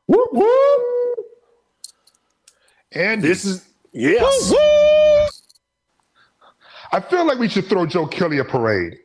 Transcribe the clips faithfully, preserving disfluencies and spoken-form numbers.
Whoop, whoop. And this is, yes. Whoop, whoop. I feel like we should throw Joe Kelly a parade.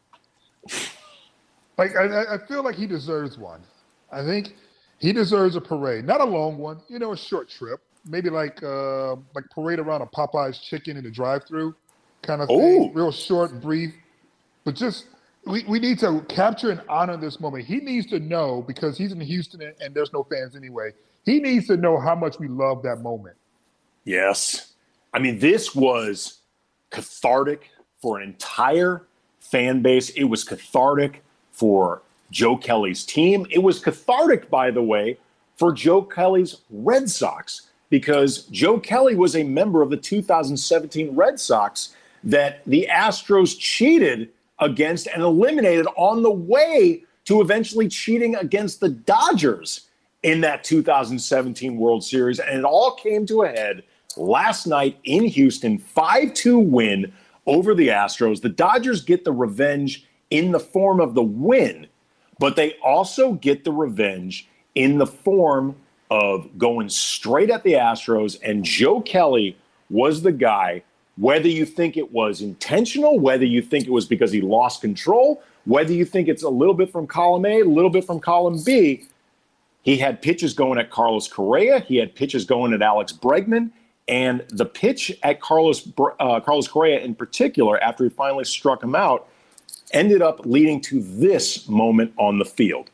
Like, I, I feel like he deserves one. I think he deserves a parade. Not a long one, you know, a short trip. Maybe like uh, like parade around a Popeye's chicken in the drive-thru kind of thing. Ooh. Real short and brief. But just, we, we need to capture and honor this moment. He needs to know, because he's in Houston and, and there's no fans anyway, he needs to know how much we love that moment. Yes. I mean, this was cathartic for an entire fan base. It was cathartic for Joe Kelly's team. It was cathartic, by the way, for Joe Kelly's Red Sox, because Joe Kelly was a member of the two thousand seventeen Red Sox that the Astros cheated against and eliminated on the way to eventually cheating against the Dodgers in that two thousand seventeen World Series. And it all came to a head last night in Houston, five two win over the Astros. The Dodgers get the revenge in the form of the win, but they also get the revenge in the form of going straight at the Astros. And Joe Kelly was the guy, whether you think it was intentional, whether you think it was because he lost control, whether you think it's a little bit from column A, a little bit from column B, he had pitches going at Carlos Correa. He had pitches going at Alex Bregman. And the pitch at Carlos uh, Carlos Correa in particular, after he finally struck him out, ended up leading to this moment on the field.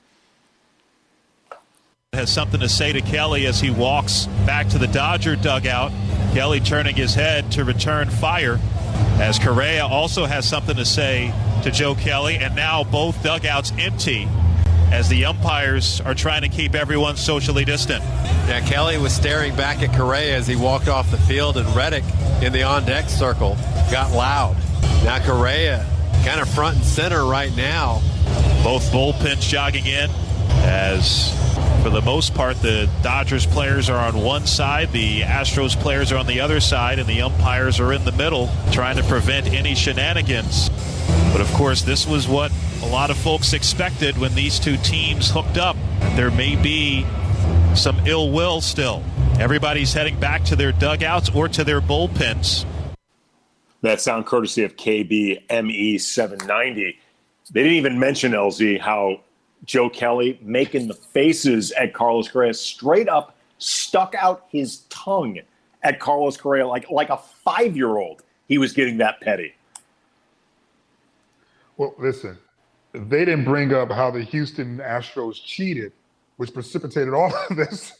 Has something to say to Kelly as he walks back to the Dodger dugout. Kelly turning his head to return fire, as Correa also has something to say to Joe Kelly. And now both dugouts empty as the umpires are trying to keep everyone socially distant. Yeah, Kelly was staring back at Correa as he walked off the field, and Reddick in the on-deck circle got loud. Now Correa kind of front and center right now. Both bullpens jogging in, as for the most part the Dodgers players are on one side, the Astros players are on the other side, and the umpires are in the middle trying to prevent any shenanigans. But of course, this was what a lot of folks expected when these two teams hooked up. There may be some ill will still. Everybody's heading back to their dugouts or to their bullpens. That sound courtesy of K B M E seven ninety. They didn't even mention, L Z, how Joe Kelly making the faces at Carlos Correa, straight up stuck out his tongue at Carlos Correa like, like a five-year-old. He was getting that petty. Well, listen, they didn't bring up how the Houston Astros cheated, which precipitated all of this.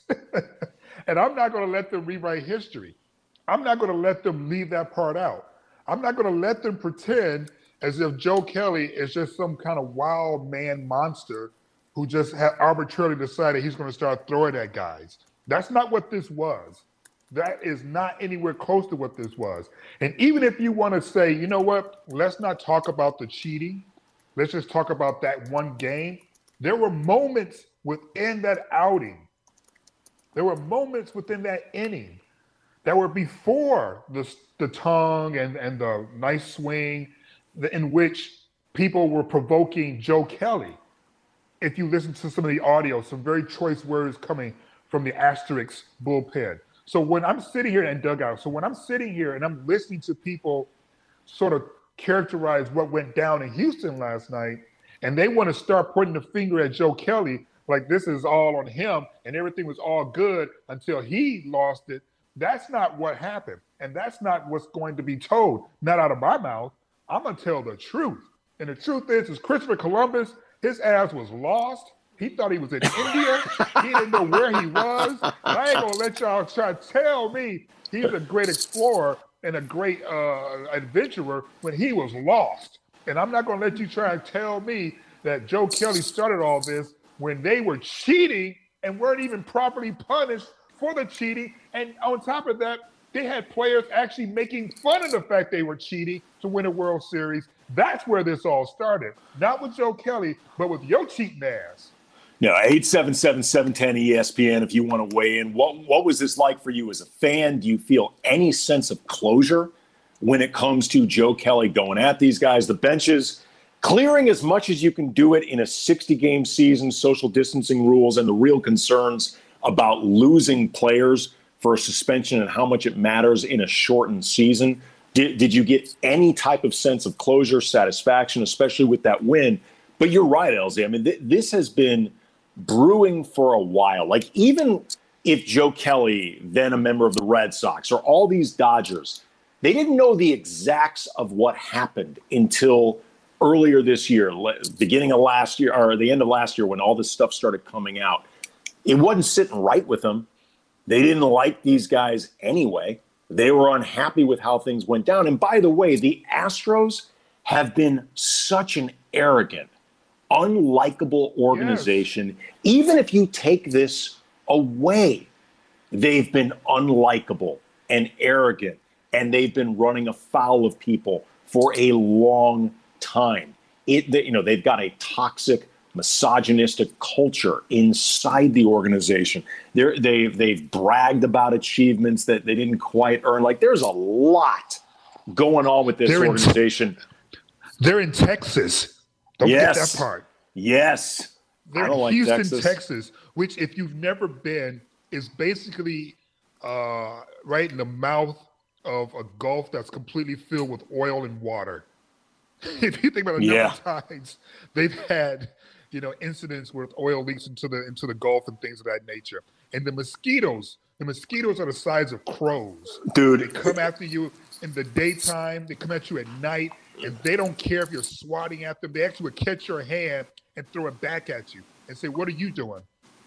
And I'm not going to let them rewrite history. I'm not going to let them leave that part out. I'm not going to let them pretend as if Joe Kelly is just some kind of wild man monster who just had arbitrarily decided he's going to start throwing at guys. That's not what this was. That is not anywhere close to what this was. And even if you want to say, you know what, let's not talk about the cheating. Let's just talk about that one game. There were moments within that outing. There were moments within that inning that were before the, the tongue and, and the nice swing in which people were provoking Joe Kelly. If you listen to some of the audio, some very choice words coming from the Asterix bullpen. So when I'm sitting here in dugout, so when I'm sitting here and I'm listening to people sort of characterize what went down in Houston last night, and they want to start pointing the finger at Joe Kelly like this is all on him and everything was all good until he lost it, that's not what happened. And that's not what's going to be told, not out of my mouth. I'm going to tell the truth. And the truth is, is Christopher Columbus, his ass was lost. He thought he was in India. He didn't know where he was. I ain't going to let y'all try to tell me he's a great explorer and a great uh, adventurer when he was lost. And I'm not going to let you try and tell me that Joe Kelly started all this when they were cheating and weren't even properly punished for the cheating. And on top of that, they had players actually making fun of the fact they were cheating to win a World Series. That's where this all started. Not with Joe Kelly, but with your cheating ass. No, eight seven seven, seven one zero E S P N if you want to weigh in. What what was this like for you as a fan? Do you feel any sense of closure when it comes to Joe Kelly going at these guys? The benches clearing as much as you can do it in a sixty-game season, social distancing rules, and the real concerns about losing players for a suspension and how much it matters in a shortened season. Did, did you get any type of sense of closure, satisfaction, especially with that win? But you're right, L Z. I mean, th- this has been brewing for a while. Like, even if Joe Kelly, then a member of the Red Sox, or all these Dodgers, they didn't know the exacts of what happened until earlier this year, beginning of last year, or the end of last year, when all this stuff started coming out. It wasn't sitting right with them. They didn't like these guys anyway. They were unhappy with how things went down. And by the way, the Astros have been such an arrogant, unlikable organization. Yes. Even if you take this away, they've been unlikable and arrogant, and they've been running afoul of people for a long time. It, they, you know, they've got a toxic, misogynistic culture inside the organization. They're, they've they've bragged about achievements that they didn't quite earn. Like, there's a lot going on with this they're organization. In, they're in Texas. Don't yes. forget that part. Yes. They're in like Houston, Texas. Texas, which, if you've never been, is basically uh, right in the mouth of a Gulf that's completely filled with oil and water. If you think about the number yeah. of times they've had, you know, incidents with oil leaks into the into the Gulf and things of that nature. And the mosquitoes, the mosquitoes are the size of crows. Dude. They come after you in the daytime, they come at you at night, and they don't care if you're swatting at them. They actually would catch your hand and throw it back at you and say, "What are you doing?"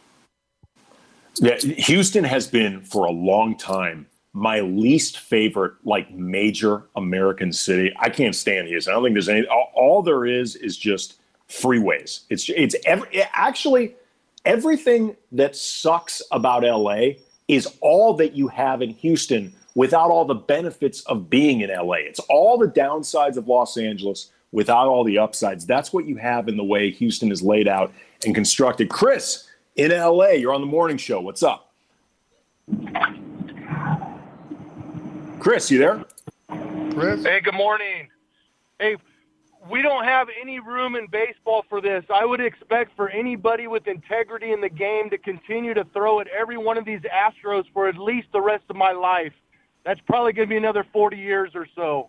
Yeah, Houston has been for a long time my least favorite, like, major American city. I can't stand Houston. I don't think there's any. All, all there is is just freeways. It's it's every, it actually everything that sucks about L A is all that you have in Houston without all the benefits of being in L A. It's all the downsides of Los Angeles without all the upsides. That's what you have in the way Houston is laid out and constructed. Chris, in L A, you're on the morning show. What's up? Chris, you there? Chris? Hey, good morning. Hey, we don't have any room in baseball for this. I would expect for anybody with integrity in the game to continue to throw at every one of these Astros for at least the rest of my life. That's probably going to be another forty years or so.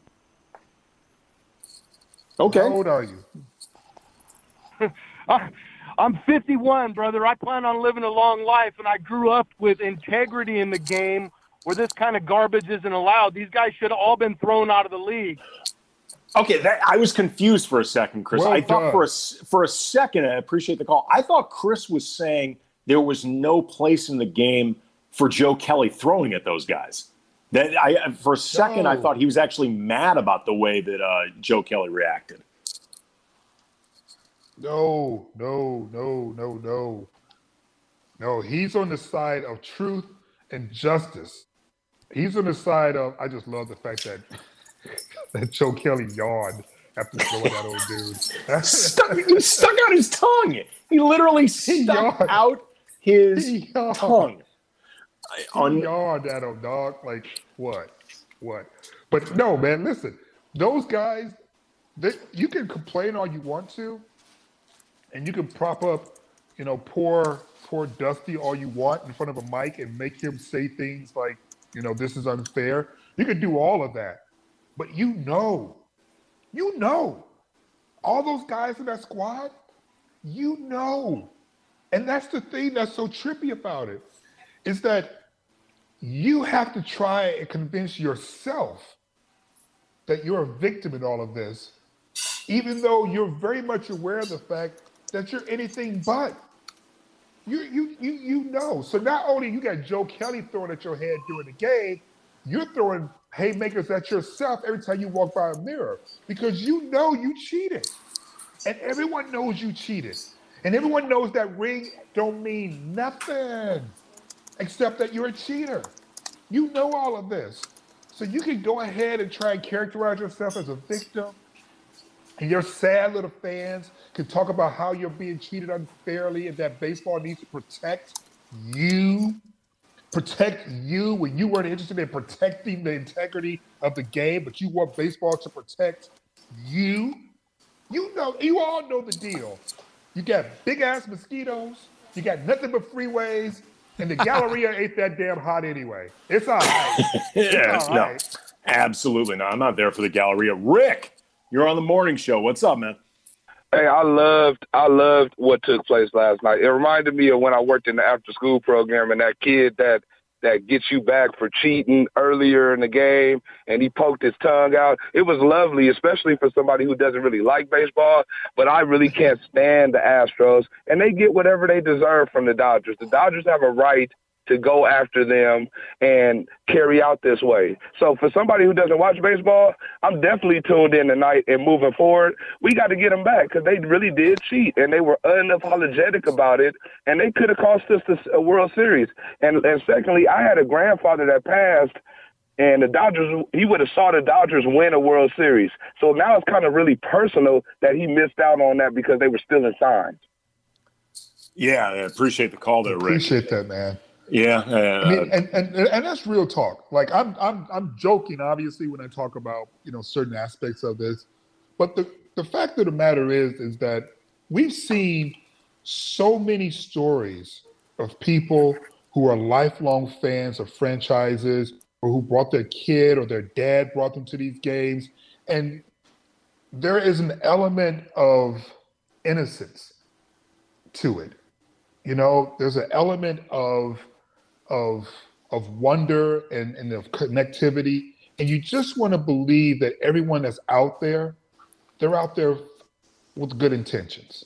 Okay. How old are you? I'm fifty-one, brother. I plan on living a long life, and I grew up with integrity in the game where this kind of garbage isn't allowed. These guys should have all been thrown out of the league. Okay, that, I was confused for a second, Chris. Well I thought done. for a, for a second, I appreciate the call, I thought Chris was saying there was no place in the game for Joe Kelly throwing at those guys. That I For a second, No. I thought he was actually mad about the way that uh, Joe Kelly reacted. No, no, no, no, no. No, he's on the side of truth and justice. He's on the side of, I just love the fact that that Joe Kelly yawned after throwing that old dude. stuck, he stuck out his tongue. He literally stuck yawned. out his He yawned. tongue. He On, yawned at him, dog. Like, what? What? But no, man, listen. Those guys, they, you can complain all you want to, and you can prop up, you know, poor, poor Dusty all you want in front of a mic and make him say things like, you know, this is unfair. You can do all of that. But you know, you know, all those guys in that squad, you know. And that's the thing that's so trippy about it, is that you have to try and convince yourself that you're a victim in all of this, even though you're very much aware of the fact that you're anything but. You you you you know. So not only you got Joe Kelly throwing at your head during the game, you're throwing haymakers at yourself every time you walk by a mirror because you know you cheated. And everyone knows you cheated. And everyone knows that ring don't mean nothing except that you're a cheater. You know all of this. So you can go ahead and try and characterize yourself as a victim. And your sad little fans can talk about how you're being treated unfairly and that baseball needs to protect you. Protect you when you weren't interested in protecting the integrity of the game, but you want baseball to protect you. You know, you all know the deal. You got big ass mosquitoes, you got nothing but freeways, And the Galleria ain't that damn hot anyway. It's all right. yeah, it's all no, right. absolutely not. I'm not there for the Galleria. Rick, you're on the morning show. What's up, man? Hey, I loved I loved what took place last night. It reminded me of when I worked in the after-school program and that kid that that gets you back for cheating earlier in the game, and he poked his tongue out. It was lovely, especially for somebody who doesn't really like baseball, but I really can't stand the Astros, and they get whatever they deserve from the Dodgers. The Dodgers have a right to go after them and carry out this way. So for somebody who doesn't watch baseball, I'm definitely tuned in tonight and moving forward. We got to get them back because they really did cheat, and they were unapologetic about it, and they could have cost us a World Series. And, and secondly, I had a grandfather that passed, and the Dodgers, he would have saw the Dodgers win a World Series. So now it's kind of really personal that he missed out on that because they were stealing signs. Yeah, I appreciate the call there, Rick. Appreciate that, man. Yeah, uh, I mean, and, and and that's real talk. Like I'm I'm I'm joking, obviously, when I talk about, you know, certain aspects of this. But the, the fact of the matter is, is that we've seen so many stories of people who are lifelong fans of franchises or who brought their kid or their dad brought them to these games. And there is an element of innocence to it. You know, there's an element of of of wonder and, and of connectivity. And you just want to believe that everyone that's out there, they're out there with good intentions.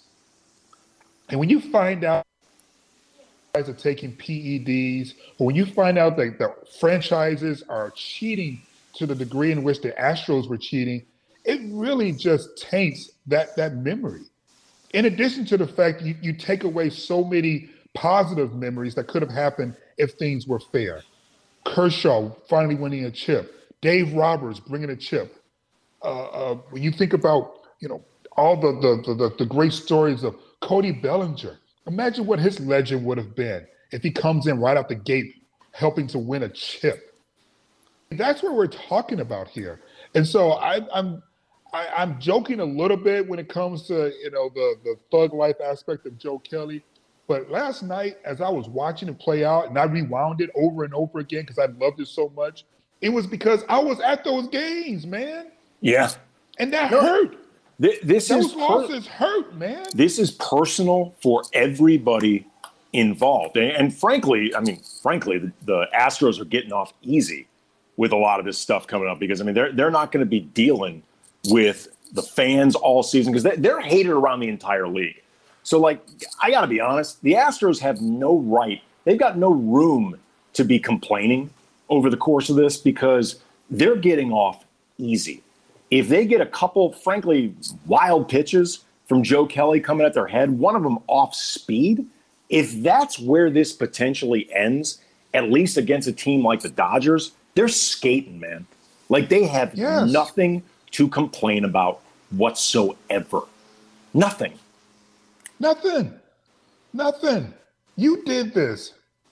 And when you find out guys are taking P E Ds, or when you find out that the franchises are cheating to the degree in which the Astros were cheating, it really just taints that that memory. In addition to the fact you, you take away so many positive memories that could have happened if things were fair. Kershaw finally winning a chip. Dave Roberts bringing a chip. Uh, uh, when you think about, you know, all the the, the the great stories of Cody Bellinger, imagine what his legend would have been if he comes in right out the gate helping to win a chip. That's what we're talking about here. And so I, I'm I, I'm joking a little bit when it comes to, you know, the the thug life aspect of Joe Kelly. But last night, as I was watching it play out, and I rewound it over and over again because I loved it so much, it was because I was at those games, man. Yeah. And that no, hurt. Th- this those is per- losses hurt, man. This is personal for everybody involved. And, and frankly, I mean, frankly, the, the Astros are getting off easy with a lot of this stuff coming up because, I mean, they're, they're not going to be dealing with the fans all season because they, they're hated around the entire league. So, like, I got to be honest, the Astros have no right. They've got no room to be complaining over the course of this because they're getting off easy. If they get a couple, frankly, wild pitches from Joe Kelly coming at their head, one of them off speed, if that's where this potentially ends, at least against a team like the Dodgers, they're skating, man. Like, they have yes. nothing to complain about whatsoever. Nothing. Nothing. Nothing. You did this.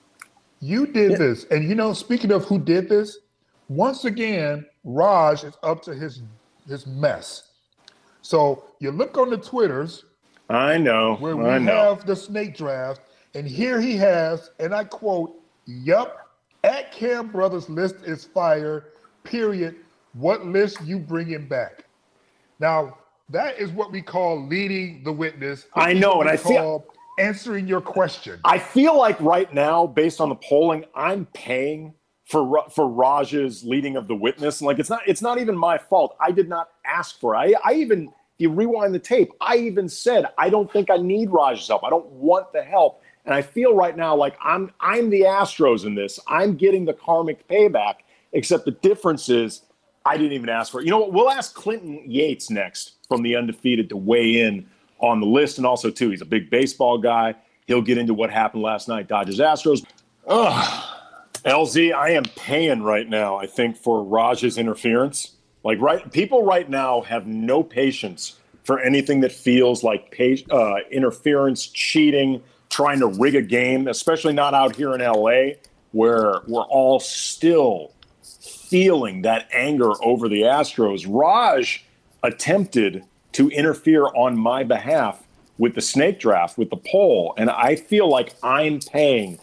You did yeah. this. And, you know, speaking of who did this, once again, Raj is up to his his mess. So you look on the Twitters. I know. Where we I know. have the snake draft. And here he has, and I quote, "Yup, at Cam Brothers list is fire, period. What list you bringing back?" Now, that is what we call leading the witness. I know, and I feel answering your question. I feel like right now, based on the polling, I'm paying for for Raj's leading of the witness. And like, it's not it's not even my fault. I did not ask for it. I, I even, if you rewind the tape, I even said I don't think I need Raj's help. I don't want the help. And I feel right now like I'm I'm the Astros in this. I'm getting the karmic payback. Except the difference is I didn't even ask for it. You know what? We'll ask Clinton Yates next from the Undefeated to weigh in on the list. And also, too, he's a big baseball guy. He'll get into what happened last night, Dodgers Astros. Ugh. L Z, I am paying right now, I think, for Raj's interference. Like, right, people right now have no patience for anything that feels like pay, uh, interference, cheating, trying to rig a game, especially not out here in L A, where we're all still feeling that anger over the Astros. Raj attempted to interfere on my behalf with the snake draft, with the poll, and I feel like I'm paying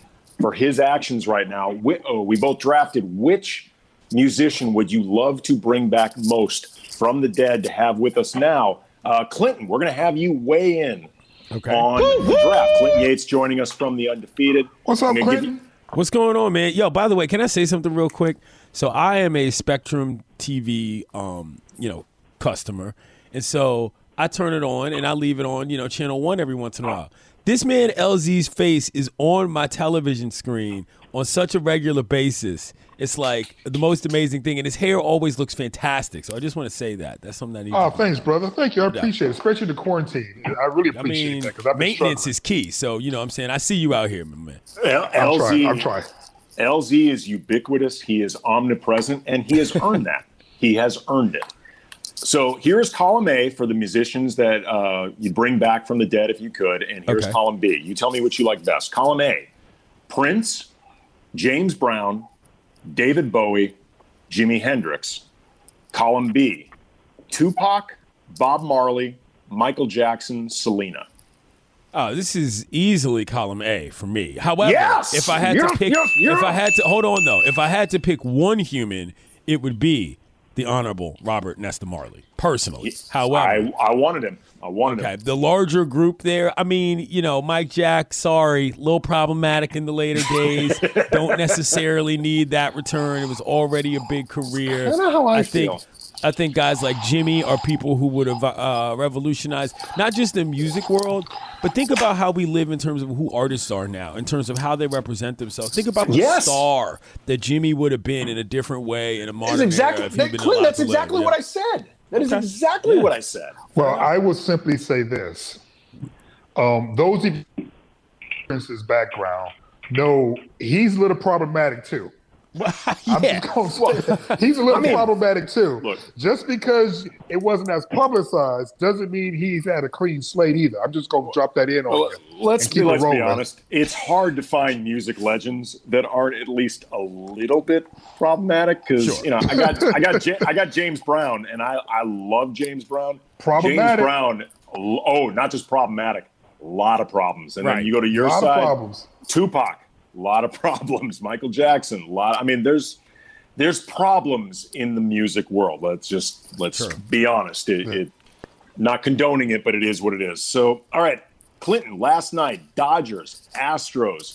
for his actions right now. We, oh, we both drafted. Which musician would you love to bring back most from the dead to have with us now? Uh, Clinton, we're going to have you weigh in okay. on Woo-hoo! the draft. Clinton Yates joining us from the Undefeated. What's up, Clinton? You- What's going on, man? Yo, by the way, can I say something real quick? So I am a Spectrum T V, um, you know, customer, and so I turn it on and I leave it on, you know, channel one every once in a while. This man L Z's face is on my television screen on such a regular basis. It's like the most amazing thing, and his hair always looks fantastic. So I just want to say that. That's something I need. Oh, to thanks, do. brother. Thank you. I appreciate it, especially the quarantine. I really appreciate I mean, that because maintenance is key. So you know, what I'm saying I see you out here, my man. L- I'm LZ, trying. I'm trying. L Z is ubiquitous. He is omnipresent, and he has earned that. He has earned it. So here's column A for the musicians that uh, you bring back from the dead if you could, and here's Okay. column B. You tell me what you like best. Column A, Prince, James Brown, David Bowie, Jimi Hendrix. Column B, Tupac, Bob Marley, Michael Jackson, Selena. Oh, this is easily column A for me. However, Yes! if I had Yes, to pick, yes, yes! if I had to hold on though, if I had to pick one human, it would be the Honorable Robert Nesta Marley, personally. However, I, I wanted him. I wanted okay, him. the larger group there, I mean, you know, Mike Jack, sorry, a little problematic in the later days. Don't necessarily need that return. It was already a big career. That's not how I, I think. feel. I think guys like Jimmy are people who would have uh, revolutionized not just the music world, but think about how we live in terms of who artists are now, in terms of how they represent themselves. Think about the Yes. star that Jimmy would have been in a different way in a modern That's exactly, era. If he'd that, been Clinton, allowed that's to live. exactly Yeah. what I said. That is Okay. exactly Yeah. what I said. Well, I will simply say this. Um, those of you Prince's background know he's a little problematic too. I'm yeah. just gonna say that. He's a little I mean, problematic too. look. Just because it wasn't as publicized doesn't mean he's had a clean slate either. I'm just gonna drop that in on Well, you. let's and be, keep it let's be rolling. honest. It's hard to find music legends that aren't at least a little bit problematic. Because Sure. you know, I got I got Ja- I got James Brown, and I I love James Brown. Problematic. James Brown. Oh, not just problematic. A lot of problems. And Right. then you go to your A lot of side. problems. Tupac. A lot of problems. Michael Jackson. A lot. I mean, there's. There's problems in the music world. Let's just let's Sure. be honest. It, it not condoning it, but it is what it is. So, all right, Clinton. Last night, Dodgers, Astros,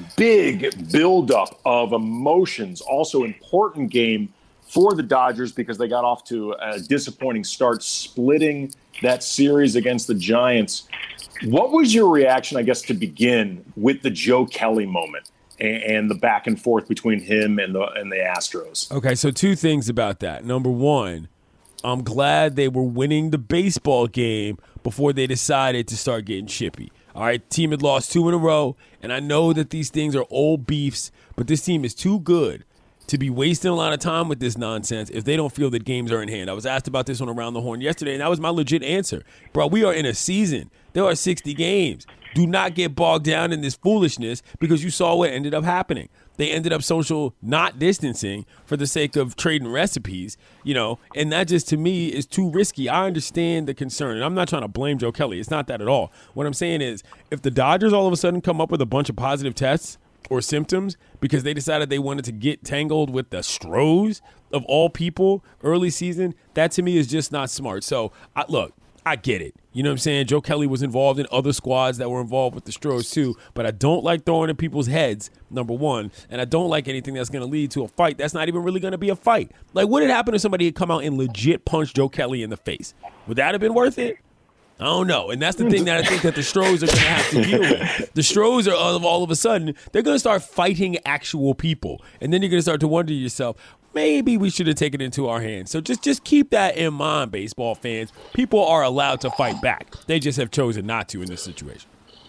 big buildup of emotions. Also, important game for the Dodgers because they got off to a disappointing start, splitting that series against the Giants. What was your reaction, I guess, to begin with the Joe Kelly moment? And the back and forth between him and the and the Astros. Okay, so two things about that. Number one, I'm glad they were winning the baseball game before they decided to start getting chippy. All right, team had lost two in a row, and I know that these things are old beefs, but this team is too good to be wasting a lot of time with this nonsense if they don't feel that games are in hand. I was asked about this on Around the Horn yesterday, and that was my legit answer. Bro, we are in a season. There are sixty games. Do not get bogged down in this foolishness because you saw what ended up happening. They ended up social not distancing for the sake of trading recipes, you know, and that just to me is too risky. I understand the concern, and I'm not trying to blame Joe Kelly. It's not that at all. What I'm saying is if the Dodgers all of a sudden come up with a bunch of positive tests or symptoms because they decided they wanted to get tangled with the Stros of all people early season, that to me is just not smart. So, I, look, I get it. You know what I'm saying? Joe Kelly was involved in other squads that were involved with the Stros too, but I don't like throwing in people's heads, number one, and I don't like anything that's going to lead to a fight that's not even really going to be a fight. Like, what had happened if somebody had come out and legit punched Joe Kelly in the face? Would that have been worth it? I don't know. And that's the thing that I think that the Stros are going to have to deal with. The Stros are all of, all of a sudden, they're going to start fighting actual people. And then you're going to start to wonder to yourself, maybe we should have taken it into our hands. So just, just keep that in mind, baseball fans. People are allowed to fight back. They just have chosen not to in this situation.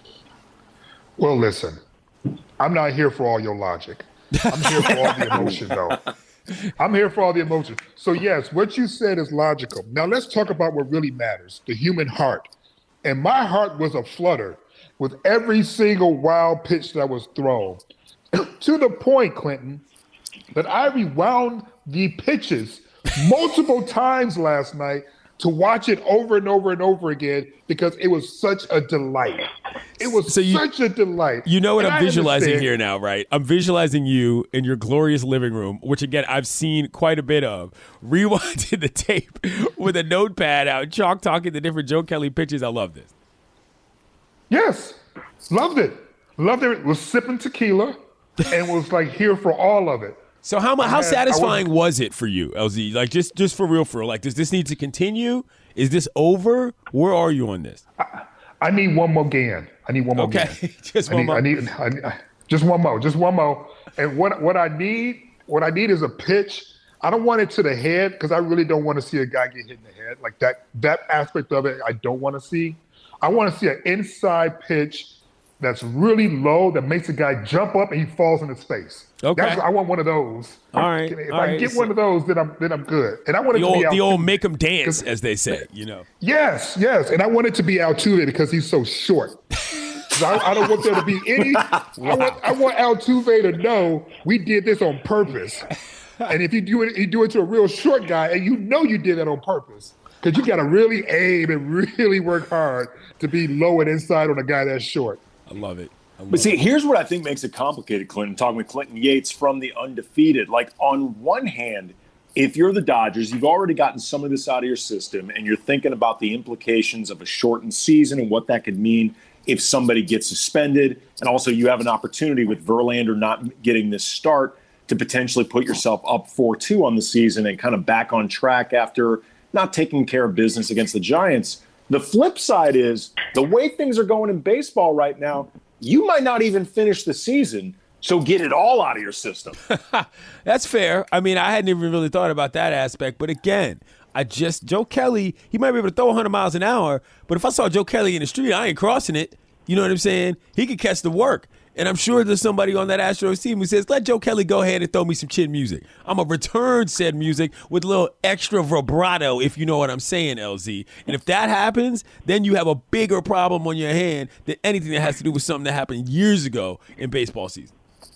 Well, listen, I'm not here for all your logic. I'm here for all the emotion, though. I'm here for all the emotion. So, yes, what you said is logical. Now, let's talk about what really matters, the human heart. And my heart was aflutter with every single wild pitch that was thrown. To the point, Clinton, that I rewound the pitches multiple times last night to watch it over and over and over again because it was such a delight. It was so you, such a delight. You know what and I'm I visualizing understand. here now, right? I'm visualizing you in your glorious living room, which, again, I've seen quite a bit of, rewinding the tape with a notepad out, chalk talking the different Joe Kelly pitches. I love this. Yes. Loved it. Loved it. Was sipping tequila and was like here for all of it. So how how had, satisfying was, was it for you, L Z? Like just just for real, for real. Like, does this need to continue? Is this over? Where are you on this? I, I need one more game. I need one more okay. game. just I one need, more. I need, I need just one more. Just one more. And what what I need, what I need is a pitch. I don't want it to the head because I really don't want to see a guy get hit in the head. Like that that aspect of it, I don't want to see. I want to see an inside pitch that's really low that makes a guy jump up and he falls in his face. Okay. That's, I want one of those. All right. If all I right. get so one of those, then I'm then I'm good. And I want it the to old, be the Altuve. old make them dance, as they say, you know. Yes, yes. And I want it to be Altuve because he's so short. So I, I don't want there to be any. wow. I want I want Altuve to know we did this on purpose. And if you do it, you do it to a real short guy, and you know you did that on purpose. Because you got to really aim and really work hard to be low and inside on a guy that's short. I love it. I love But see, it. here's what I think makes it complicated, Clinton, talking with Clinton Yates from the Undefeated. Like, on one hand, if you're the Dodgers, you've already gotten some of this out of your system, and you're thinking about the implications of a shortened season and what that could mean if somebody gets suspended. And also you have an opportunity with Verlander not getting this start to potentially put yourself up four two on the season and kind of back on track after not taking care of business against the Giants. The flip side is the way things are going in baseball right now, you might not even finish the season, so get it all out of your system. That's fair. I mean, I hadn't even really thought about that aspect. But again, I just, Joe Kelly, he might be able to throw one hundred miles an hour, but if I saw Joe Kelly in the street, I ain't crossing it. You know what I'm saying? He could catch the work. And I'm sure there's somebody on that Astros team who says, let Joe Kelly go ahead and throw me some chin music. I'm going to return said music with a little extra vibrato, if you know what I'm saying, L Z. And if that happens, then you have a bigger problem on your hand than anything that has to do with something that happened years ago in baseball season.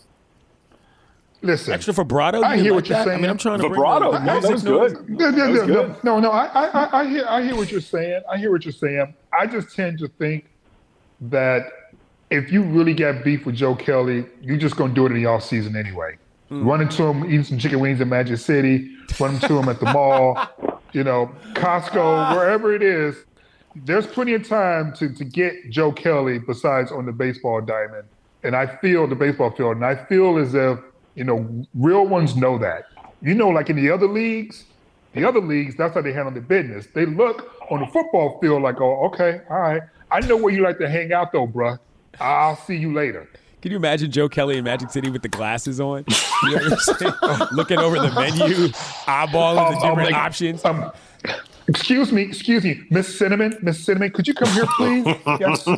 Listen, Extra vibrato? I You hear like what you're that? saying. I mean, I'm trying to Vibrato, bring no, the that music was notes. good. No, no, That was no, good. no, no, no. I, I, I hear, I hear what you're saying. I hear what you're saying. I just tend to think that if you really got beef with Joe Kelly, you're just gonna do it in the off season anyway. Mm. Run into him, eating some chicken wings in Magic City. Run into him at the mall, you know, Costco, wherever it is. There's plenty of time to to get Joe Kelly besides on the baseball diamond. And I feel the baseball field, and I feel as if you know real ones know that. You know, like in the other leagues, the other leagues, that's how they handle their business. They look on the football field like, oh, okay, all right. I know where you like to hang out, though, bruh. I'll see you later. Can you imagine Joe Kelly in Magic City with the glasses on? You know what I'm saying? Looking over the menu, eyeballing Um, the different um, like, options. Um, excuse me, excuse me, Miss Cinnamon, Miss Cinnamon, could you come here, please? Yes.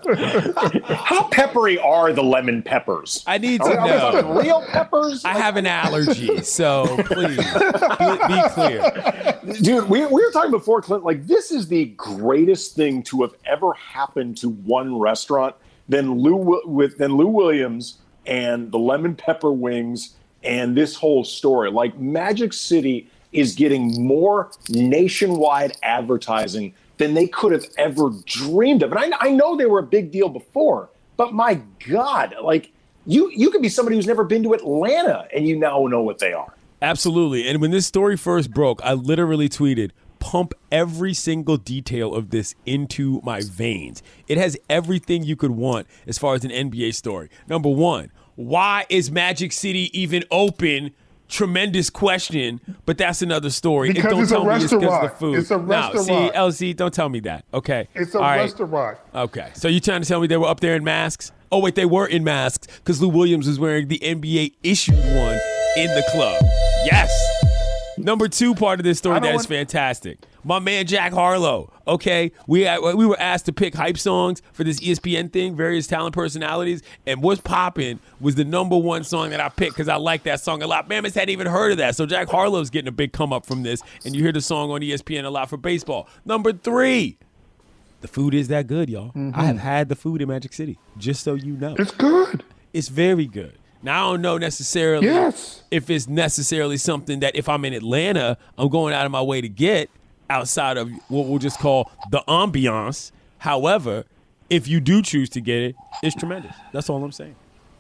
How peppery are the lemon peppers? I need Are, to are we know. talking real peppers? I have an allergy, so please be, be clear. Dude, we, we were talking before, Clint, like this is the greatest thing to have ever happened to one restaurant than Lou with than Lou Williams and the lemon pepper wings and this whole story. Like Magic City is getting more nationwide advertising than they could have ever dreamed of. And I, I know they were a big deal before, but my God, like you you could be somebody who's never been to Atlanta and you now know what they are. Absolutely. And when this story first broke, I literally tweeted, pump every single detail of this into my veins. It has everything you could want as far as an N B A story. Number one, why is Magic City even open? Tremendous question, but that's another story. Because and don't it's tell a me it's because of the restaurant. food. It's a No, restaurant. see, L Z, don't tell me that. Okay. It's a All right. restaurant. Okay. So you trying to tell me they were up there in masks? Oh, wait, they were in masks because Lou Williams was wearing the N B A issued one in the club. Yes. Number two part of this story that is want- fantastic. My man Jack Harlow. Okay, we we were asked to pick hype songs for this E S P N thing, various talent personalities, and what's poppin' was the number one song that I picked because I like that song a lot. Mammoth hadn't even heard of that, so Jack Harlow's getting a big come up from this, and you hear the song on E S P N a lot for baseball. Number three, the food is that good, y'all. Mm-hmm. I have had the food in Magic City, just so you know. It's good. It's very good. Now, I don't know necessarily Yes. if it's necessarily something that if I'm in Atlanta, I'm going out of my way to get. outside of what we'll just call the ambiance. However, if you do choose to get it, it's tremendous. That's all I'm saying.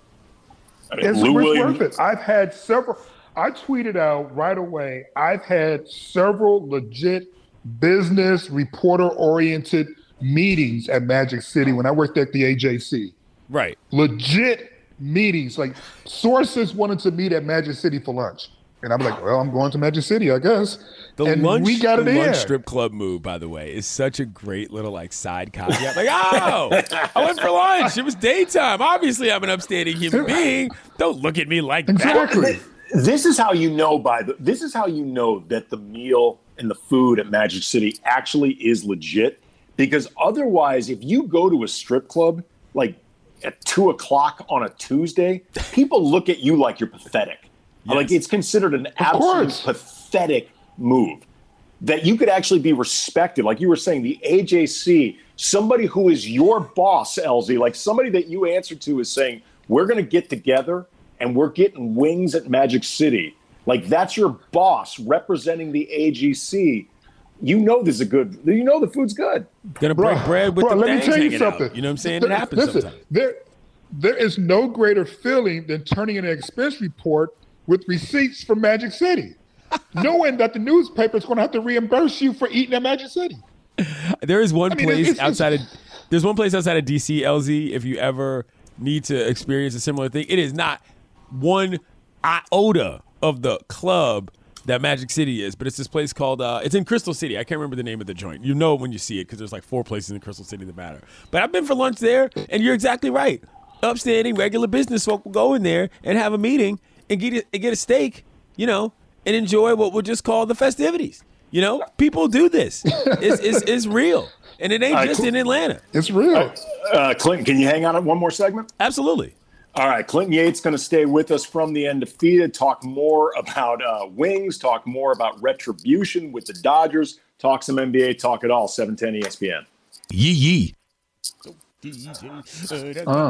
I mean, It's, Lou it's Williams, worth it. I've had several. I tweeted out right away. I've had several legit business reporter-oriented meetings at Magic City when I worked at the A J C. Right. Legit meetings. Like sources wanted to meet at Magic City for lunch, and I'm like, well, I'm going to Magic City, I guess. The and lunch, we got it the in. lunch strip club move, by the way, is such a great little like side caveat. Like, oh, I went for lunch. It was daytime. Obviously, I'm an upstanding human being. Don't look at me like Exactly. that. this is how you know by the this is how you know that the meal and the food at Magic City actually is legit. Because otherwise, if you go to a strip club like at two o'clock on a Tuesday, people look at you like you're pathetic. Yes. Like it's considered an absolute course. pathetic move. That you could actually be respected. Like you were saying, the A J C, somebody who is your boss, L Z, like somebody that you answer to is saying, we're going to get together and we're getting wings at Magic City. Like that's your boss representing the A G C. You know this is a good, you know the food's good. Gonna break Bruh, bread with bruh, the let me things tell you hanging out. something. You know what I'm saying? There- It happens listen, sometimes. There, there is no greater feeling than turning in an expense report with receipts from Magic City, knowing that the newspaper is going to have to reimburse you for eating at Magic City. There is one I mean, place it's- it's- outside of there's one place outside of D C, L Z, if you ever need to experience a similar thing. It is not one iota of the club that Magic City is, but it's this place called uh, it's in Crystal City. I can't remember the name of the joint. You know it when you see it because there's like four places in Crystal City that matter. But I've been for lunch there, and you're exactly right. Upstanding regular business folk will go in there and have a meeting and get a, and get a steak, you know, and enjoy what we'll just call the festivities. You know, people do this. It's, it's, it's real. And it ain't Uh, just cool. in Atlanta. It's real. Uh, Clinton, can you hang on one more segment? Absolutely. All right, Clinton Yates going to stay with us from the Undefeated, talk more about uh, wings, talk more about retribution with the Dodgers, talk some N B A, talk it all, seven ten E S P N. Yee yee. Uh.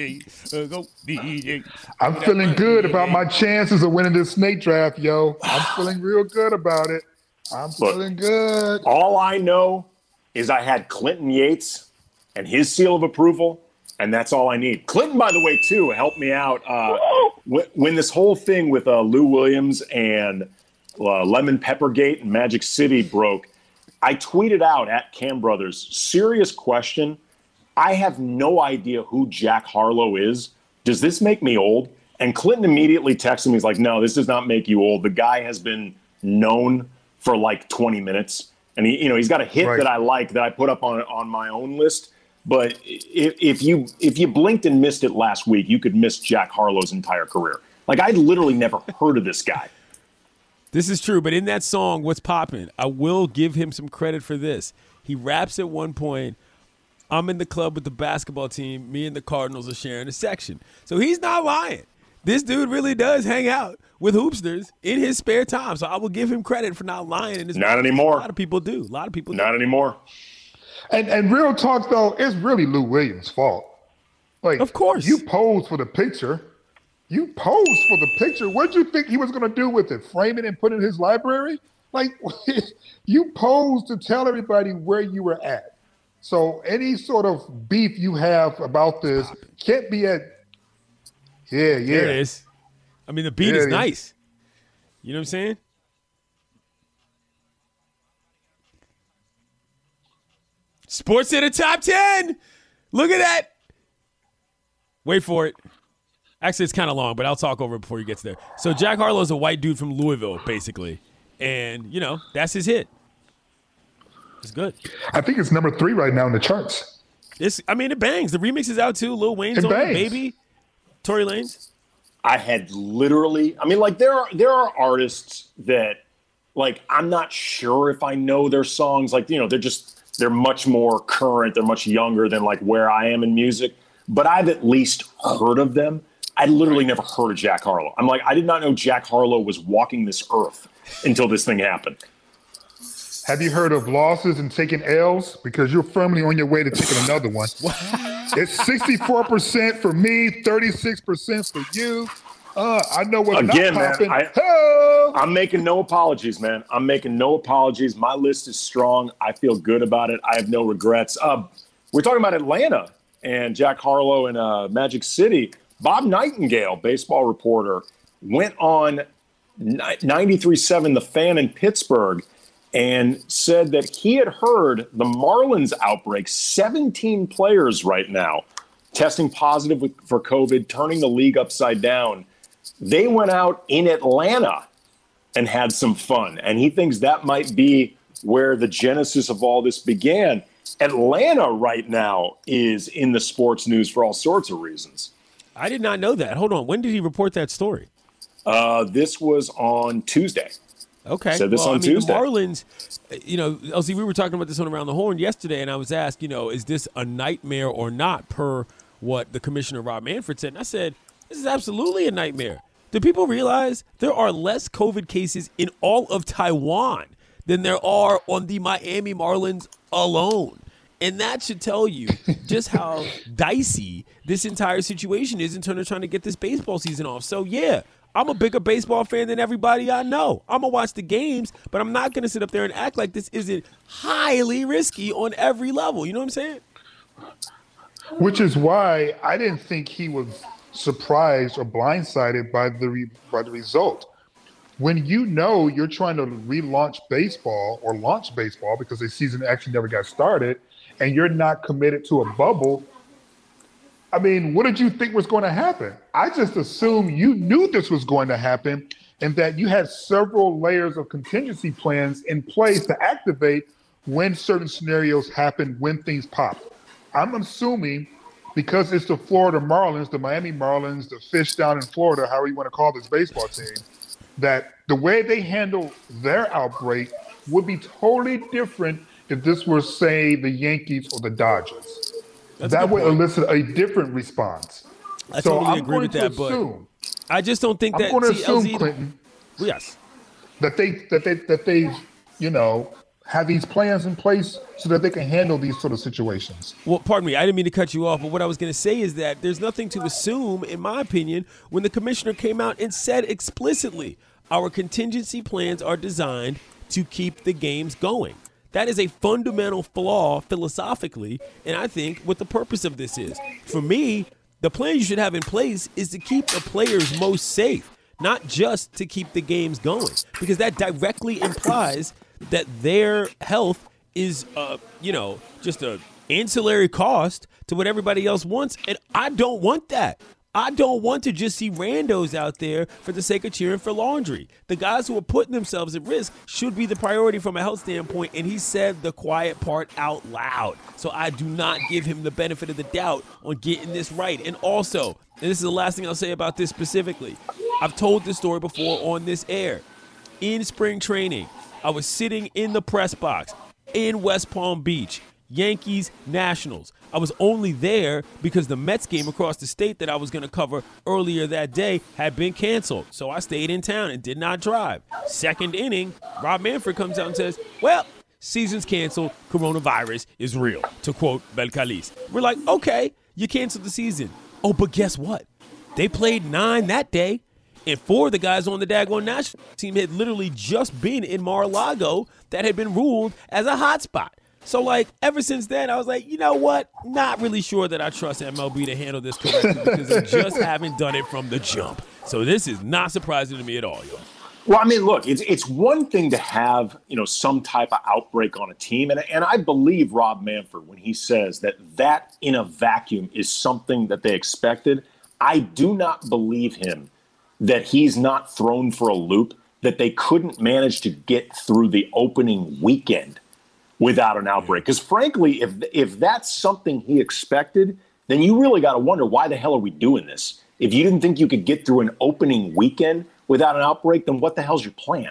I'm feeling good about my chances of winning this snake draft, yo. I'm feeling real good about it. I'm Look. feeling good. All I know is I had Clinton Yates and his seal of approval, and that's all I need. Clinton, by the way, too, helped me out uh, when, when this whole thing with uh, Lou Williams and uh, Lemon Peppergate and Magic City broke. I tweeted out at Cam Brothers, serious question. I have no idea who Jack Harlow is. Does this make me old? And Clinton immediately texted me. He's like, no, this does not make you old. The guy has been known for like twenty minutes. And he, you know, he's got a hit Right. that I like that I put up on on my own list. But if, if you if you blinked and missed it last week, you could miss Jack Harlow's entire career. Like I'd literally never heard of this guy. This is true, but in that song, What's Poppin', I will give him some credit for this. He raps at one point, I'm in the club with the basketball team. Me and the Cardinals are sharing a section. So he's not lying. This dude really does hang out with hoopsters in his spare time. So I will give him credit for not lying. In his Not anymore. A lot of people do. A lot of people do. Not anymore. And and real talk though, it's really Lou Williams' fault. Like, Of course. you posed for the picture. You posed for the picture. What did you think he was going to do with it? Frame it and put it in his library? Like, you posed to tell everybody where you were at. So any sort of beef you have about this can't be at. Yeah, yeah. There it is. I mean, the beat Yeah, is it is. nice. You know what I'm saying? Sports Center top ten. Look at that. Wait for it. Actually, it's kind of long, but I'll talk over it before he gets there. So Jack Harlow is a white dude from Louisville, basically. And, you know, that's his hit. It's good. I think it's number three right now in the charts. It's, I mean, it bangs. The remix is out, too. Lil Wayne's It on it, bangs. Baby. Tory Lanez. I had literally, I mean, like there are there are artists that like I'm not sure if I know their songs. Like, you know, they're just they're much more current, they're much younger than like where I am in music, but I've at least heard of them. I literally never heard of Jack Harlow. I'm like, I did not know Jack Harlow was walking this earth until this thing happened. Have you heard of losses and taking L's? Because you're firmly on your way to taking another one. It's sixty-four percent for me, thirty-six percent for you. Uh, I know what's Again, not man, popping. I, Oh! I'm making no apologies, man. I'm making no apologies. My list is strong. I feel good about it. I have no regrets. Uh, we're talking about Atlanta and Jack Harlow and uh, Magic City. Bob Nightingale, baseball reporter, went on ninety-three point seven The Fan in Pittsburgh and said that he had heard the Marlins outbreak, seventeen players right now testing positive with, for COVID, turning the league upside down. They went out in Atlanta and had some fun. And he thinks that might be where the genesis of all this began. Atlanta right now is in the sports news for all sorts of reasons. I did not know that. Hold on. When did he report that story? Uh, this was on Tuesday. Okay. Said this well, on I mean, Tuesday. The Marlins, you know, L C, we were talking about this on Around the Horn yesterday, and I was asked, you know, is this a nightmare or not per what the commissioner, Rob Manfred, said. And I said, this is absolutely a nightmare. Do people realize there are less COVID cases in all of Taiwan than there are on the Miami Marlins alone? And that should tell you just how dicey this entire situation is in terms of trying to get this baseball season off. So, yeah, I'm a bigger baseball fan than everybody I know. I'm going to watch the games, but I'm not going to sit up there and act like this isn't highly risky on every level. You know what I'm saying? Which is why I didn't think he was surprised or blindsided by the re- by the result. When you know you're trying to relaunch baseball or launch baseball because the season actually never got started, and you're not committed to a bubble, I mean, what did you think was going to happen? I just assumed you knew this was going to happen and that you had several layers of contingency plans in place to activate when certain scenarios happen, when things pop. I'm assuming because it's the Florida Marlins, the Miami Marlins, the fish down in Florida, however you want to call this baseball team, that the way they handle their outbreak would be totally different if this were, say, the Yankees or the Dodgers. That's that would point. elicit a different response. I so totally I'm agree going with to that, assume, but I just don't think I'm that going to T L Z assume, Clinton, yes. that they that they that they, you know, have these plans in place so that they can handle these sort of situations. Well, pardon me, I didn't mean to cut you off, but what I was going to say is that there's nothing to assume, in my opinion, when the commissioner came out and said explicitly, our contingency plans are designed to keep the games going. That is a fundamental flaw philosophically, and I think what the purpose of this is. For me, the plan you should have in place is to keep the players most safe, not just to keep the games going, because that directly implies that their health is, uh, you know, just a ancillary cost to what everybody else wants, and I don't want that. I don't want to just see randos out there for the sake of cheering for laundry. The guys who are putting themselves at risk should be the priority from a health standpoint, and he said the quiet part out loud. So I do not give him the benefit of the doubt on getting this right. And also, and this is the last thing I'll say about this specifically, I've told this story before on this air. In spring training, I was sitting in the press box in West Palm Beach, Yankees, Nationals. I was only there because the Mets game across the state that I was going to cover earlier that day had been canceled. So I stayed in town and did not drive. Second inning, Rob Manfred comes out and says, well, season's canceled. Coronavirus is real, to quote Belcalis. We're like, okay, you canceled the season. Oh, but guess what? They played nine that day. And four of the guys on the daggone national team had literally just been in Mar-a-Lago that had been ruled as a hotspot. So, like, ever since then, I was like, you know what? Not really sure that I trust M L B to handle this correctly because they just haven't done it from the jump. So this is not surprising to me at all, y'all. Well, I mean, look, it's it's one thing to have, you know, some type of outbreak on a team. And, and I believe Rob Manfred when he says that that in a vacuum is something that they expected. I do not believe him that he's not thrown for a loop, that they couldn't manage to get through the opening weekend without an outbreak. Because frankly, if if that's something he expected, then you really got to wonder, why the hell are we doing this? If you didn't think you could get through an opening weekend without an outbreak, then what the hell's your plan?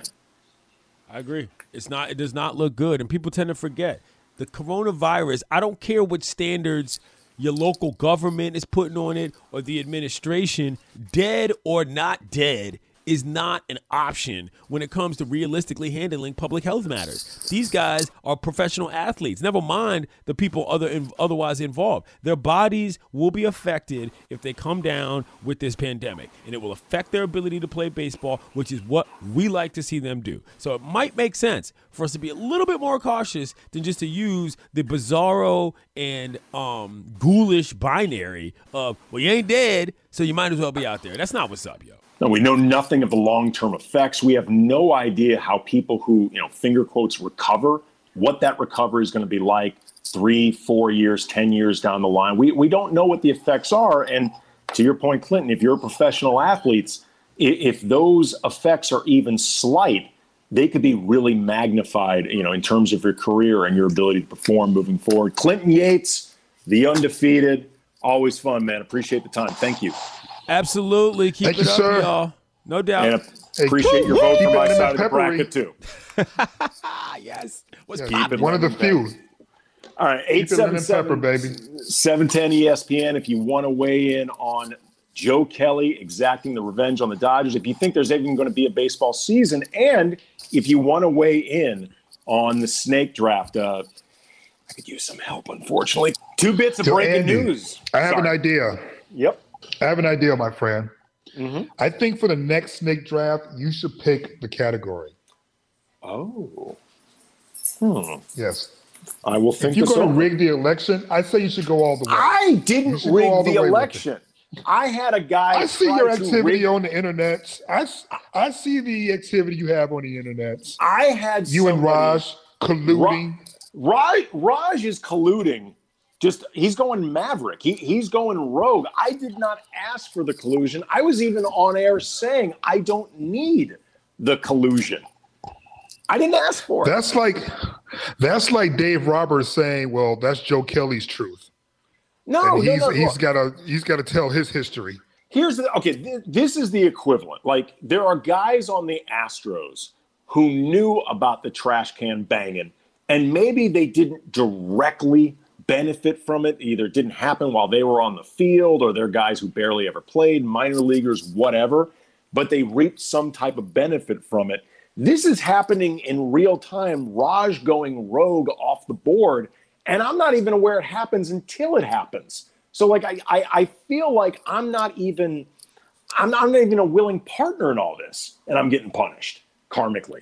I agree. It's not. It does not look good. And people tend to forget the coronavirus. I don't care what standards your local government is putting on it or the administration, dead or not dead, is not an option when it comes to realistically handling public health matters. These guys are professional athletes. Never mind the people other in, otherwise involved. Their bodies will be affected if they come down with this pandemic, and it will affect their ability to play baseball, which is what we like to see them do. So it might make sense for us to be a little bit more cautious than just to use the bizarro and um, ghoulish binary of, well, you ain't dead, so you might as well be out there. That's not what's up, yo. No, we know nothing of the long-term effects. We have no idea how people who, you know, finger quotes recover, what that recovery is going to be like three, four years, ten years down the line. We we don't know what the effects are. And to your point, Clinton, if you're professional athletes, if those effects are even slight, they could be really magnified, you know, in terms of your career and your ability to perform moving forward. Clinton Yates, the undefeated, always fun, man. Appreciate the time. Thank you. Absolutely. Keep Thank it you, up, sir. y'all. No doubt. And appreciate Hey, your vote keep for it my in side of the peppery. bracket, too. Yes. What's Yeah, poppin'? one of the few. All right, eight Keep it seven lemon pepper, seven, baby. seven ten E S P N if you want to weigh in on Joe Kelly exacting the revenge on the Dodgers, if you think there's even going to be a baseball season, and if you want to weigh in on the snake draft. Uh, I could use some help, unfortunately. Two bits of So, breaking Andy, news. I have Sorry. an idea. Yep. I have an idea, my friend. Mm-hmm. I think for the next snake draft, you should pick the category. Oh. Hmm. Yes. I will think If you're this going to over. rig the election, I say you should go all the way. I You didn't should go all rig the the way with it. election. I had a guy. I see try your to activity rig- on the internet. I, s- I see the activity you have on the internet. I had You and somebody- Raj colluding. Raj, Raj is colluding. Just he's going maverick. He he's going rogue. I did not ask for the collusion. I was even on air saying I don't need the collusion. I didn't ask for it. That's like that's like Dave Roberts saying, "Well, that's Joe Kelly's truth." no, and no, he's no, he's look. got to he's got to tell his history. Here's the okay. Th- this is the equivalent. Like there are guys on the Astros who knew about the trash can banging, and maybe they didn't directly benefit from it. Either it didn't happen while they were on the field, or they're guys who barely ever played, minor leaguers, whatever. But they reaped some type of benefit from it. This is happening in real time. Raj going rogue off the board, and I'm not even aware it happens until it happens. So like I, I, I feel like I'm not even I'm not, I'm not even a willing partner in all this, and I'm getting punished karmically.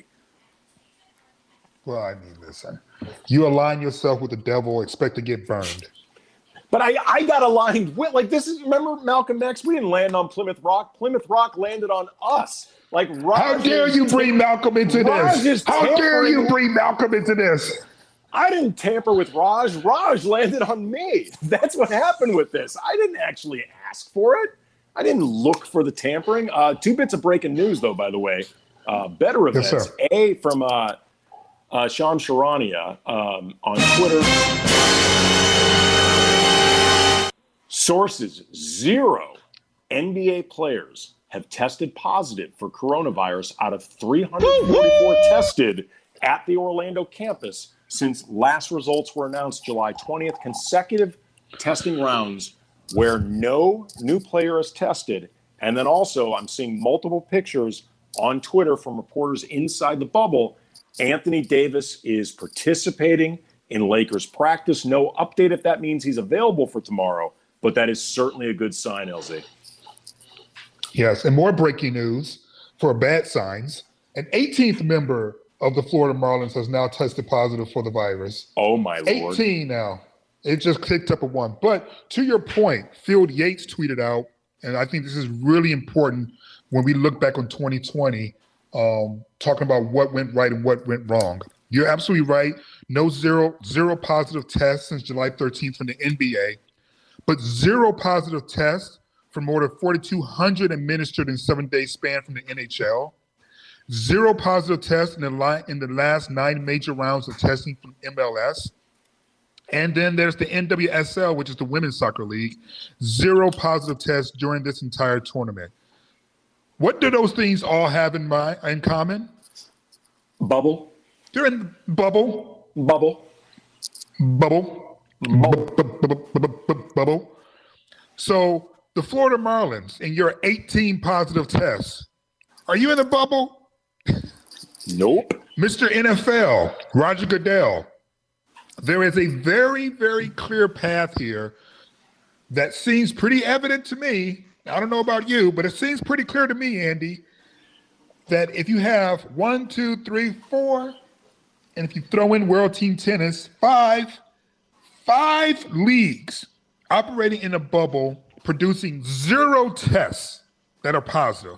Well, I mean, listen, you align yourself with the devil, expect to get burned. But I, I got aligned with like this is remember Malcolm X? We didn't land on Plymouth Rock. Plymouth Rock landed on us. Like Raj How dare is- you bring Malcolm into Raj this? is How dare you tampering- bring Malcolm into this? I didn't tamper with Raj. Raj landed on me. That's what happened with this. I didn't actually ask for it. I didn't look for the tampering. Uh, two bits of breaking news, though, by the way. Uh, better Yes, events. sir. A, from uh, uh, Sean Sharania um, on Twitter. Sources, zero N B A players have tested positive for coronavirus out of three hundred forty-four tested at the Orlando campus since last results were announced July twentieth. Consecutive testing rounds where no new player is tested. And then also I'm seeing multiple pictures on Twitter from reporters inside the bubble. Anthony Davis is participating in Lakers practice. No update if that means he's available for tomorrow, but that is certainly a good sign, L Z. Yes, and more breaking news for bad signs. An eighteenth member of the Florida Marlins has now tested positive for the virus. Oh, my Lord. eighteen now. It just clicked up a one. But to your point, Field Yates tweeted out, and I think this is really important when we look back on twenty twenty, um, talking about what went right and what went wrong. You're absolutely right. No zero, zero positive tests since July thirteenth from the N B A, but zero positive tests for more than forty-two hundred administered in seven-day span from the N H L. Zero positive tests in the, li- in the last nine major rounds of testing from M L S. And then there's the N W S L, which is the Women's Soccer League. Zero positive tests during this entire tournament. What do those things all have in, my, in common? Bubble. They're in the bubble. Bubble. Bubble. Bubble. Bu- bu- bu- bu- bu- Bubble. So the Florida Marlins, in your eighteen positive tests, Are you in the bubble? Nope. Mister N F L, Roger Goodell. There is a very, very clear path here that seems pretty evident to me. I don't know about you, but it seems pretty clear to me, Andy, that if you have one, two, three, four, and if you throw in World Team Tennis, five, five leagues operating in a bubble, producing zero tests that are positive.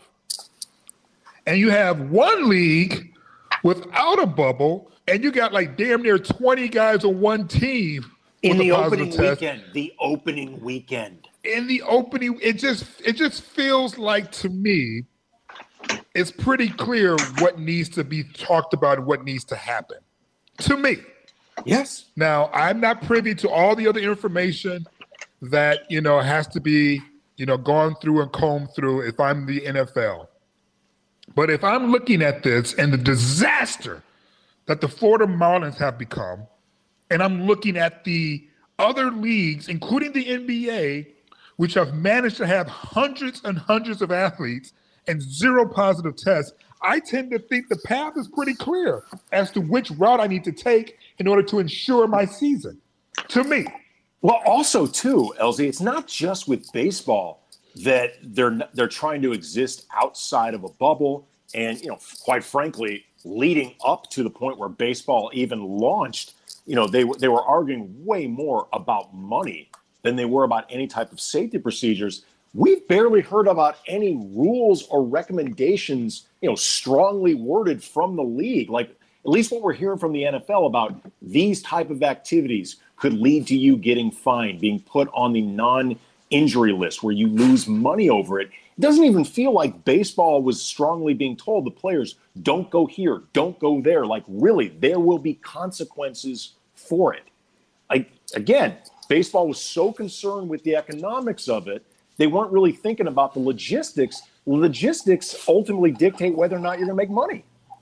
And you have one league without a bubble, and you got like damn near twenty guys on one team in the opening test. weekend. The opening weekend. In the opening, it just it just feels like to me, it's pretty clear what needs to be talked about and what needs to happen. To me. Yes. Now, I'm not privy to all the other information that, you know, has to be, you know, gone through and combed through if I'm the N F L. But if I'm looking at this and the disaster that the Florida Marlins have become, and I'm looking at the other leagues, including the N B A, which have managed to have hundreds and hundreds of athletes and zero positive tests, I tend to think the path is pretty clear as to which route I need to take in order to ensure my season, to me. Well, also, too, L Z, it's not just with baseball that they're they're trying to exist outside of a bubble. And, you know, quite frankly, leading up to the point where baseball even launched, you know, they, they were arguing way more about money than they were about any type of safety procedures. We've barely heard about any rules or recommendations, you know, strongly worded from the league. Like, at least what we're hearing from the N F L about these type of activities could lead to you getting fined, being put on the non-injury list where you lose money over it. It doesn't even feel like baseball was strongly being told the players, don't go here, don't go there. Like, really, there will be consequences for it. Like, again, baseball was so concerned with the economics of it, they weren't really thinking about the logistics. Logistics ultimately dictate whether or not you're going to make money.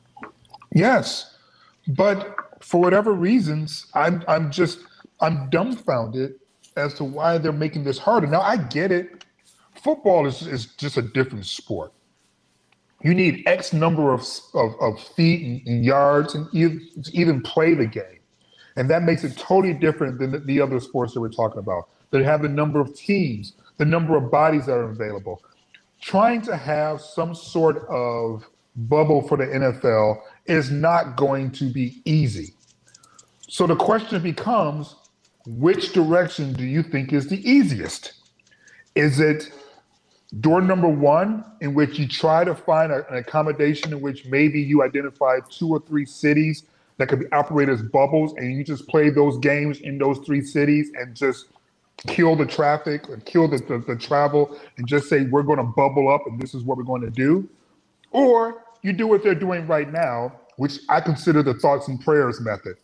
Yes, but for whatever reasons, I'm I'm just I'm dumbfounded as to why they're making this harder. Now I get it. Football is is just a different sport. You need X number of of, of feet and, and yards and even, to even play the game, and that makes it totally different than the, the other sports that we're talking about. They have the number of teams, the number of bodies that are available. Trying to have some sort of bubble for the N F L is not going to be easy. So the question becomes, which direction do you think is the easiest? Is it door number one, in which you try to find a, an accommodation in which maybe you identify two or three cities that could be operate as bubbles, and you just play those games in those three cities and just kill the traffic and kill the, the, the travel and just say, we're going to bubble up and this is what we're going to do? Or you do what they're doing right now, which I consider the thoughts and prayers method.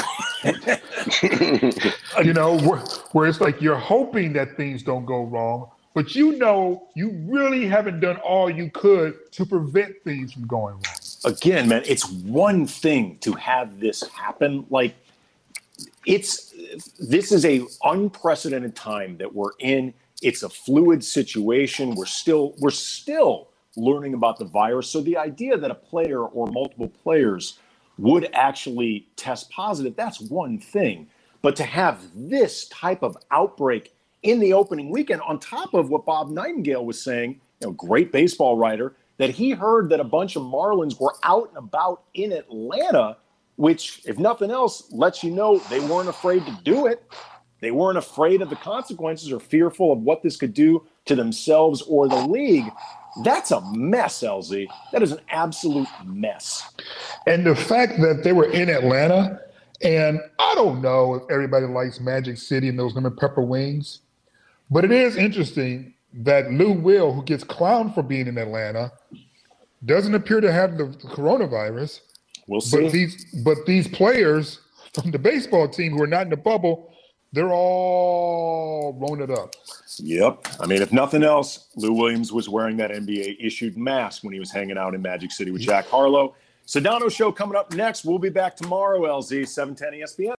You know, where, where it's like you're hoping that things don't go wrong, but you know you really haven't done all you could to prevent things from going wrong. Again, man, it's one thing to have this happen. Like, it's this is a unprecedented time that we're in. It's a fluid situation. We're still we're still learning about the virus. So the idea that a player or multiple players would actually test positive, that's one thing. But to have this type of outbreak in the opening weekend, on top of what Bob Nightingale was saying, you know, great baseball writer, that he heard that a bunch of Marlins were out and about in Atlanta, which, if nothing else, lets you know they weren't afraid to do it. They weren't afraid of the consequences or fearful of what this could do to themselves or the league. That's a mess, L Z. That is an absolute mess. And the fact that they were in Atlanta, and I don't know if everybody likes Magic City and those lemon pepper wings, but it is interesting that Lou Will, who gets clowned for being in Atlanta, doesn't appear to have the coronavirus. We'll see. But these, but these players from the baseball team who are not in the bubble, they're all rolling it up. Yep. I mean, if nothing else, Lou Williams was wearing that N B A-issued mask when he was hanging out in Magic City with Jack Harlow. Sedano Show coming up next. We'll be back tomorrow, L Z, seven ten E S P N.